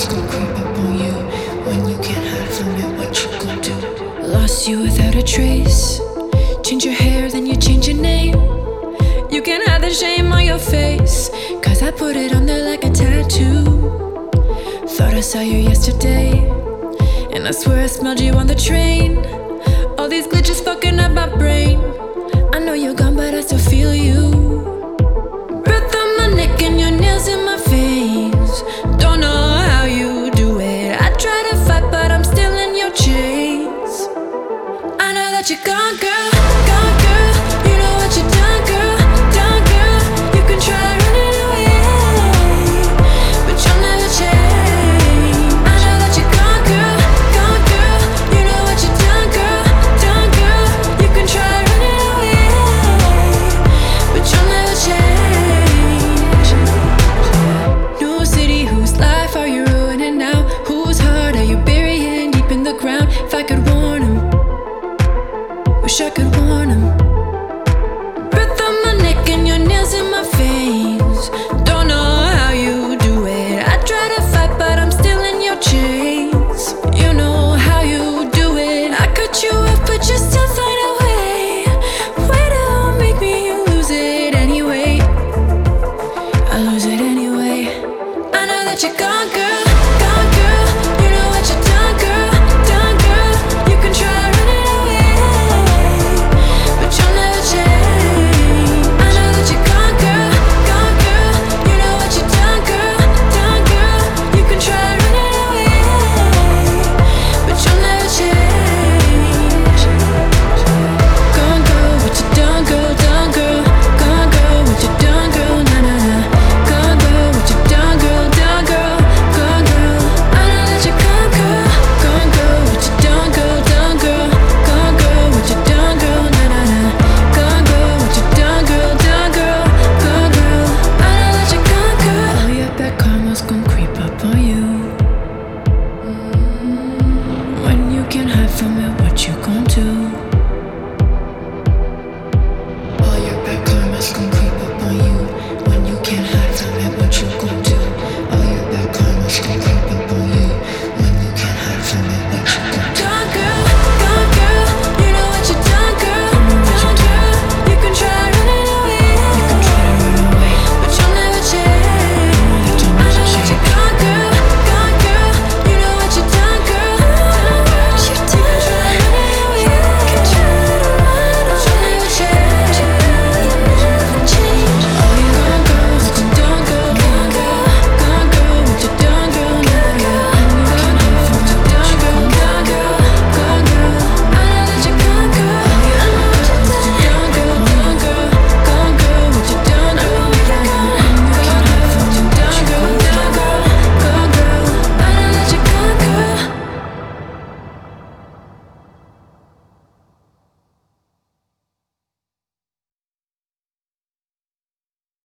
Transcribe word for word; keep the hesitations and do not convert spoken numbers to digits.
What's gonna creep up on you when you can't hide from it? What you gonna do? Lost you without a trace. Change your hair, then you change your name. You can't hide the shame on your face, cause I put it on there like a tattoo. Thought I saw you yesterday, and I swear I smelled you on the train. All these glitches fucking up my brain. I know you're gone, but I still feel you. Breath on my neck and your nails in my veins. Don't know how you do it. I try to fight, but I'm still in your chains. I know that you're gone, girl, gone, girl. You know what you done, girl, done, girl. You can try running away, but you'll never change. I know that you're gone, girl, gone, girl. You know what you done, girl, done, girl. You can try running away, but you'll never change. New city, whose life are you ruining now? Whose heart are you burying deep in the ground? If I could warn him, wish I could warn him.